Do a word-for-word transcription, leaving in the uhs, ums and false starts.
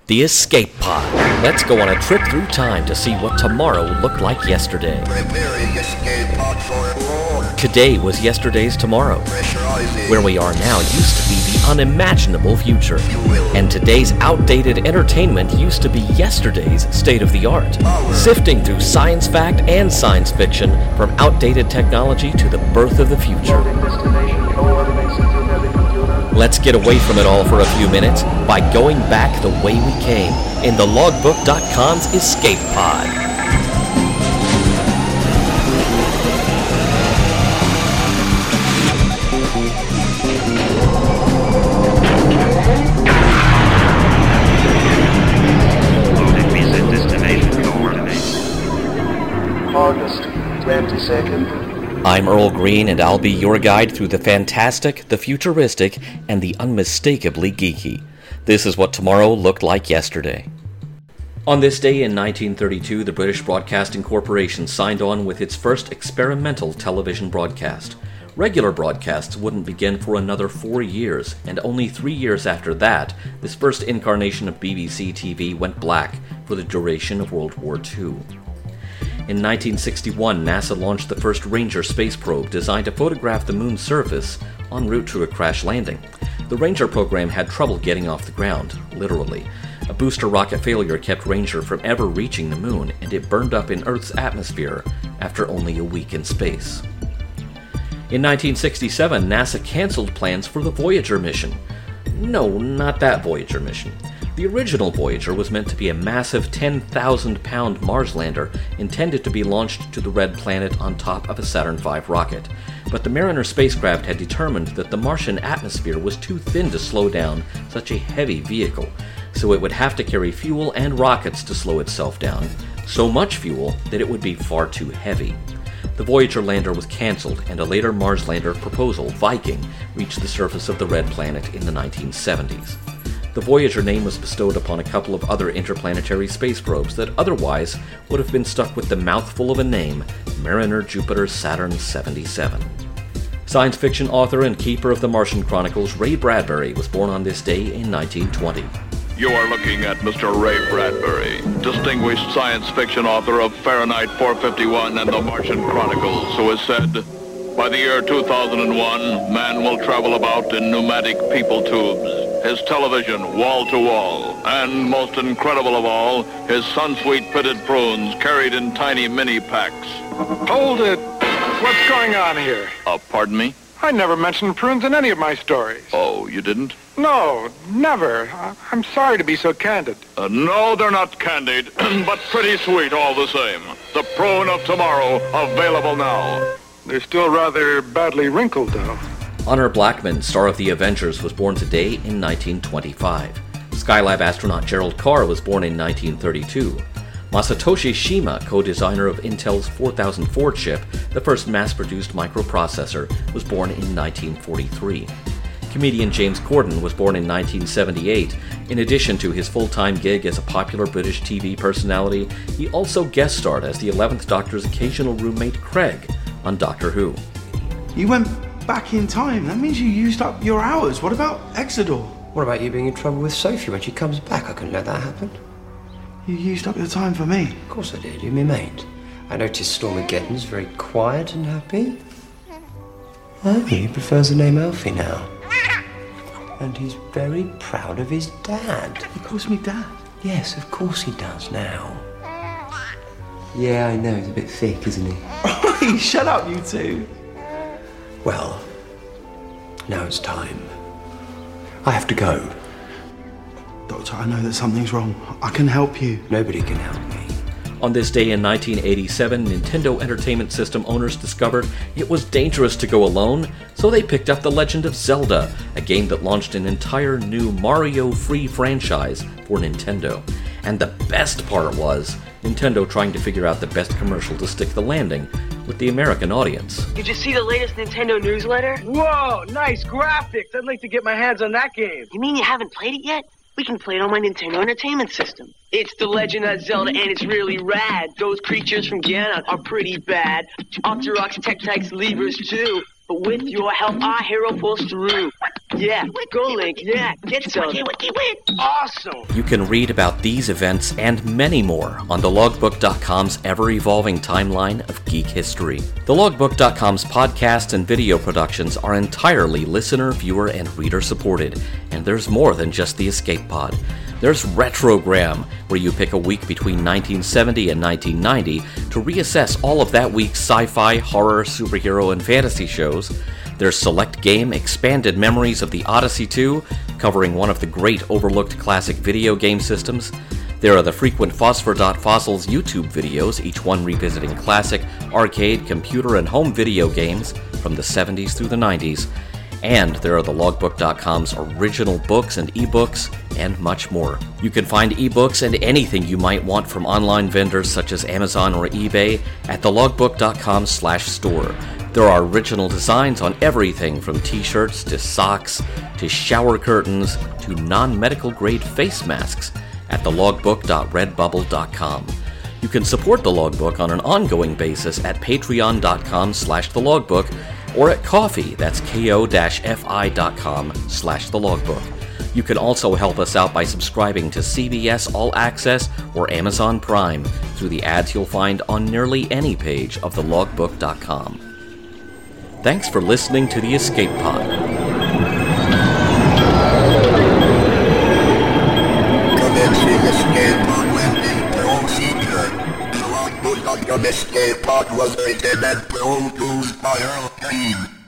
The Escape Pod. Let's go on a trip through time to see what tomorrow looked like yesterday. Preparing escape pod for launch. Today was yesterday's tomorrow. Pressurizing. Where we are now used to be the unimaginable future. And today's outdated entertainment used to be yesterday's state-of-the-art. Sifting through science fact and science fiction, from outdated technology to the birth of the future. Let's get away from it all for a few minutes by going back the way we came in the logbook dot com's Escape Pod. August twenty-second. I'm Earl Green, and I'll be your guide through the fantastic, the futuristic, and the unmistakably geeky. This is what tomorrow looked like yesterday. On this day in nineteen thirty-two, the British Broadcasting Corporation signed on with its first experimental television broadcast. Regular broadcasts wouldn't begin for another four years, and only three years after that, this first incarnation of B B C T V went black for the duration of World War Two. In nineteen sixty-one, NASA launched the first Ranger space probe designed to photograph the moon's surface en route to a crash landing. The Ranger program had trouble getting off the ground, literally. A booster rocket failure kept Ranger from ever reaching the moon, and it burned up in Earth's atmosphere after only a week in space. In nineteen sixty-seven, NASA canceled plans for the Voyager mission. No, not that Voyager mission. The original Voyager was meant to be a massive ten thousand pound Mars lander intended to be launched to the Red Planet on top of a Saturn five rocket. But the Mariner spacecraft had determined that the Martian atmosphere was too thin to slow down such a heavy vehicle, so it would have to carry fuel and rockets to slow itself down, so much fuel that it would be far too heavy. The Voyager lander was cancelled, and a later Mars lander proposal, Viking, reached the surface of the Red Planet in the nineteen seventies. The Voyager name was bestowed upon a couple of other interplanetary space probes that otherwise would have been stuck with the mouthful of a name, Mariner Jupiter Saturn seventy-seven. Science fiction author and keeper of the Martian Chronicles, Ray Bradbury, was born on this day in nineteen twenty. You are looking at Mister Ray Bradbury, distinguished science fiction author of Fahrenheit four fifty-one and the Martian Chronicles, who has said, by the year two thousand one, man will travel about in pneumatic people tubes, his television wall-to-wall, and, most incredible of all, his Sunsweet pitted prunes carried in tiny mini-packs. Hold it! What's going on here? Uh, pardon me? I never mentioned prunes in any of my stories. Oh, you didn't? No, never. I- I'm sorry to be so candid. Uh, no, they're not candied, but pretty sweet all the same. The prune of tomorrow, available now. They're still rather badly wrinkled, though. Honor Blackman, star of The Avengers, was born today in nineteen twenty-five. Skylab astronaut Gerald Carr was born in nineteen thirty-two. Masatoshi Shima, co-designer of Intel's four thousand four chip, the first mass-produced microprocessor, was born in nineteen forty-three. Comedian James Corden was born in nineteen seventy-eight. In addition to his full-time gig as a popular British T V personality, he also guest-starred as the eleventh Doctor's occasional roommate Craig on Doctor Who. You went back in time. That means you used up your hours. What about Exodus? What about you being in trouble with Sophie when she comes back? I couldn't let that happen. You used up your time for me. Of course I did, you're my mate. I noticed Stormageddon's very quiet and happy. Oh, he prefers the name Alfie now. And he's very proud of his dad. He calls me Dad. Yes, of course he does now. Yeah, I know, he's a bit thick, isn't he? Hey, shut up, you two. Well, now it's time. I have to go. Doctor, I know that something's wrong. I can help you. Nobody can help me. On this day in nineteen eighty-seven, Nintendo Entertainment System owners discovered it was dangerous to go alone, so they picked up The Legend of Zelda, a game that launched an entire new Mario-free franchise for Nintendo. And the best part was Nintendo trying to figure out the best commercial to stick the landing with the American audience. Did you see the latest Nintendo newsletter? Whoa, nice graphics. I'd like to get my hands on that game. You mean you haven't played it yet? We can play it on my Nintendo Entertainment System. It's The Legend of Zelda, and it's really rad. Those creatures from Ganon are pretty bad. Octoroks, Tektites, Levers, too. But with your help, our hero pulls through. Yeah, go Link, yeah, get Zelda. Awesome! You can read about these events and many more on the logbook dot com's ever-evolving timeline of geek history. the logbook dot com's podcasts and video productions are entirely listener, viewer, and reader-supported, and there's more than just the Escape Pod. There's Retrogram, where you pick a week between nineteen seventy and nineteen ninety to reassess all of that week's sci-fi, horror, superhero, and fantasy shows. There's Select Game, Expanded Memories of the Odyssey two, covering one of the great overlooked classic video game systems. There are the frequent Phosphor.Fossils YouTube videos, each one revisiting classic, arcade, computer, and home video games from the seventies through the nineties. And there are the logbook dot com's original books and ebooks, and much more. You can find ebooks and anything you might want from online vendors such as Amazon or eBay at the logbook dot com slash store. There are original designs on everything from t-shirts to socks to shower curtains to non-medical grade face masks at the logbook dot redbubble dot com. You can support the Logbook on an ongoing basis at patreon dot com slash the logbook or at Ko-fi, that's ko-fi.com slash the logbook. You can also help us out by subscribing to C B S All Access or Amazon Prime through the ads you'll find on nearly any page of the logbook dot com. Thanks for listening to the Escape Pod. Commencing Escape Pod landing procedure. The logbook dot com Escape Pod was written and produced by Earl Green.